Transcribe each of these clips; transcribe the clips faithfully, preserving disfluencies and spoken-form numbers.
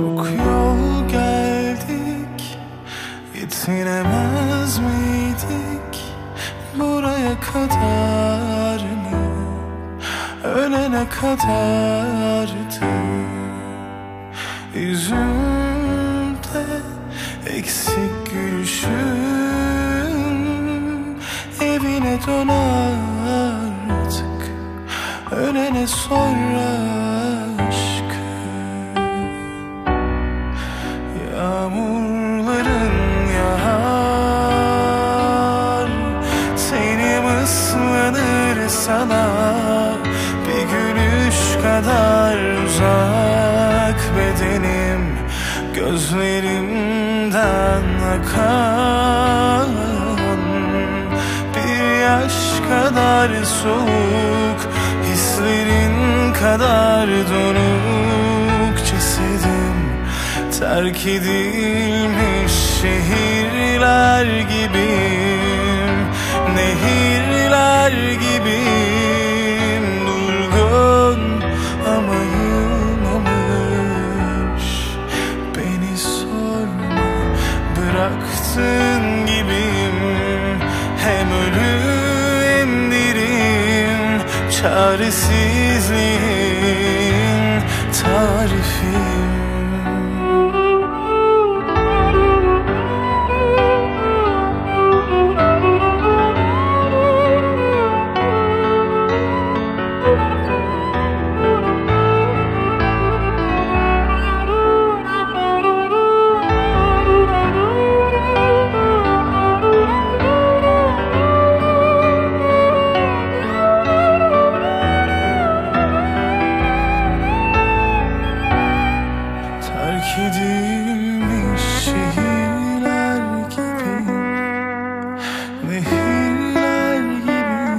Çok yol geldik, yetinemez miydik buraya kadar mı? Ölene kadardı. Yüzümde eksik gülüşüm evine dön artık. Ölene sonra aşkı. Yağmurların yağar, tenim ıslanır sana. Bir gülüş kadar uzak bedenim, gözlerimden akan bir yaş kadar soğuk, hislerin kadar donuk cesedim. Terk edilmiş şehirler gibiyim, nehirler gibiyim, durgun ama yılmamış. Beni sorma, bıraktığın gibiyim, hem ölü hem diriyim. Çaresizliğin tarifiyim. Terk edilmiş şehirler gibiyim, nehirler gibiyim,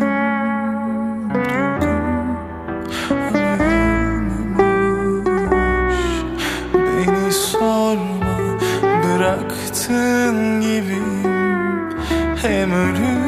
durgun ama yılmamış. Beni sorma, bıraktığın gibiyim, hem ölü